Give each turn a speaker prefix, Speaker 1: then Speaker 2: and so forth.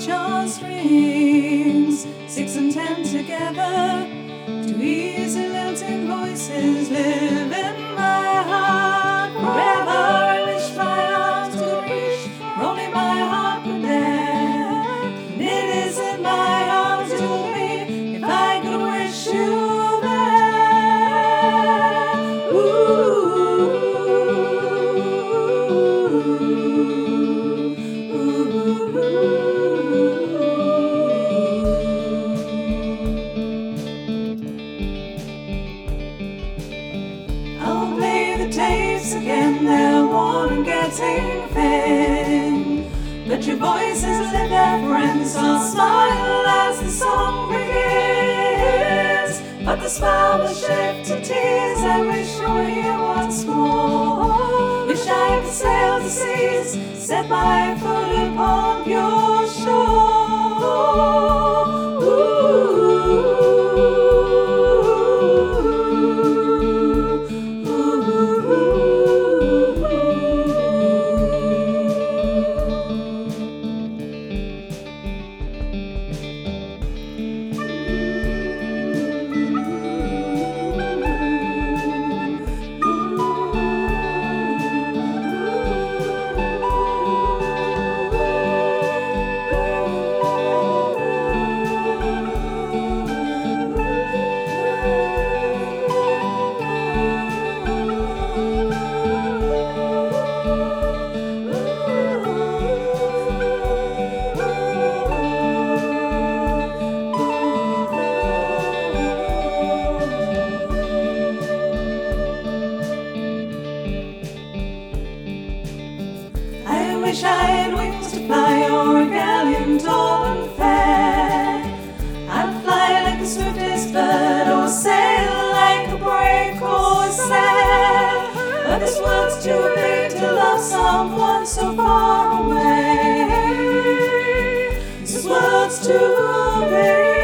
Speaker 1: touch our strings, 6 and 10 together. Two easy lilting voices live in my heart forever. I wish my arms could reach where only my heart could dare. And it is in my arms you'll be if I could wish you there. I'll play the tapes again, they're worn and getting thin, but your voices live there, friends. I'll smile as the song begins, but the smile will shift to tears. I wish you were here once more. Wish I could sail the seas, set my foot upon your shore. I wish I had wings to fly o'er a galleon tall and fair. I'd fly like the swiftest bird, or sail like a brave corsair. But this world's too big to love someone so far away. This world's too big.